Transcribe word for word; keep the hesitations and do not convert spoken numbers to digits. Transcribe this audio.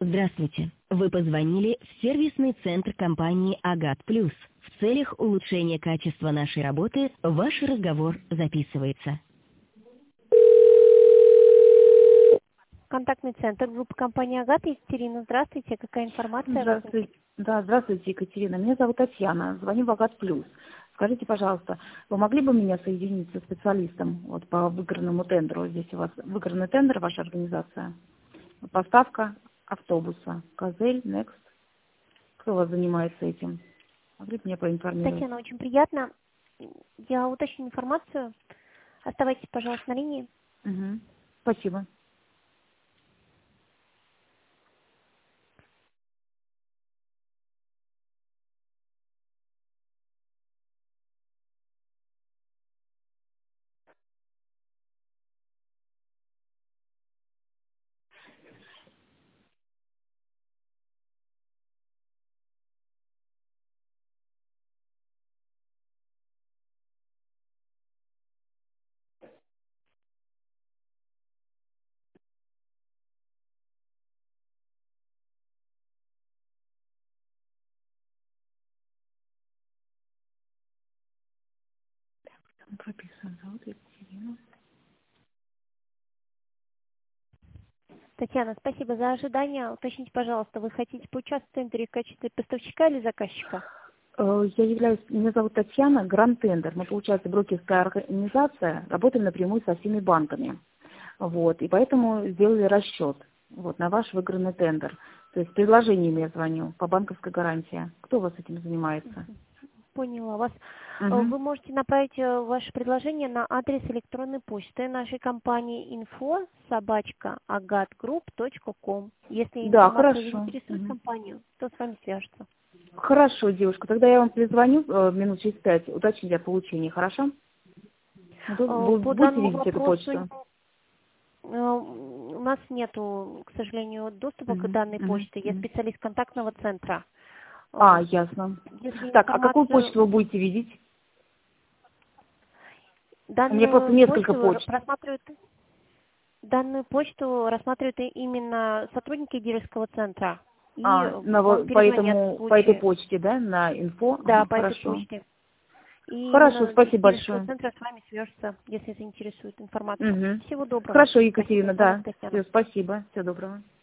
Здравствуйте. Вы позвонили в сервисный центр компании «Агат Плюс». В целях улучшения качества нашей работы ваш разговор записывается. Контактный центр группы компании «Агат». Екатерина, здравствуйте. Какая информация? Здравствуйте. Да, здравствуйте, Екатерина. Меня зовут Татьяна. Звоню в «Агат Плюс». Скажите, пожалуйста, вы могли бы меня соединить со специалистом вот, по выигранному тендеру? Здесь у вас выигранный тендер, ваша организация. Поставка автобуса. Козель, Next. Кто у вас занимается этим? Могли бы меня поинформировать? Татьяна, очень приятно. Я уточню информацию. Оставайтесь, пожалуйста, на линии. Угу. Спасибо. Прописан, зовут Екатерина. Татьяна, спасибо за ожидание. Уточните, пожалуйста, вы хотите поучаствовать в тендере в качестве поставщика или заказчика? Э, Я являюсь, меня зовут Татьяна, Гранд Тендер. Мы, получается, брокерская организация, работаем напрямую со всеми банками. Вот, и поэтому сделали расчет вот, на ваш выигранный тендер. То есть предложениями я звоню по банковской гарантии. Кто у вас этим занимается? Поняла вас. Угу. Вы можете направить э, ваше предложение на адрес электронной почты нашей компании инфо собачка агатгрупп точка ком. Если Да, информация хорошо. заинтересует Мгм. компанию, то с вами свяжутся. Хорошо, девушка. Тогда я вам перезвоню э, минут через пять, уточнить о получении, хорошо? Вы, вы По будете данному видеть эту вопросу почту? э, у нас нету, к сожалению, доступа к Мгм, данной мгм, почте. Я мгм. специалист контактного центра. А, Э, ясно. Если Так, а какую информацию, почту вы будете видеть? У меня просто данную несколько почту почт. просматривают, данную почту рассматривают и- именно сотрудники дилерского центра. И А, на, вам во- по, перезвонят в этому, по этой случае, почте, да, на инфо? да, Ага, по этой хорошо. почте. И Хорошо, именно с спасибо дилерского большое. центра с вами свяжется, если заинтересует информация. Угу. Всего доброго. Хорошо, Спасибо Екатерина, за звонок, да. Татьяна. Все, спасибо. Всего доброго.